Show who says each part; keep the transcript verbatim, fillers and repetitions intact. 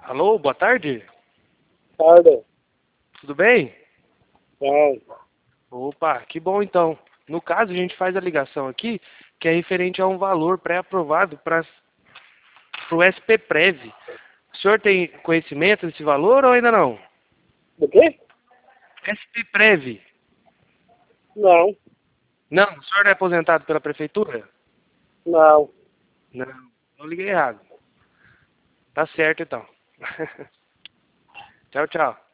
Speaker 1: Alô, boa tarde.
Speaker 2: Tarde.
Speaker 1: Tudo bem?
Speaker 2: Bem.
Speaker 1: Opa, que bom então. No caso, a gente faz a ligação aqui, que é referente a um valor pré-aprovado para o S P Prev. O senhor tem conhecimento desse valor ou ainda não?
Speaker 2: Do quê?
Speaker 1: S P Prev.
Speaker 2: Não.
Speaker 1: Não, o senhor não é aposentado pela prefeitura?
Speaker 2: Não.
Speaker 1: Não, eu liguei errado. Tá certo então. Tchau, tchau.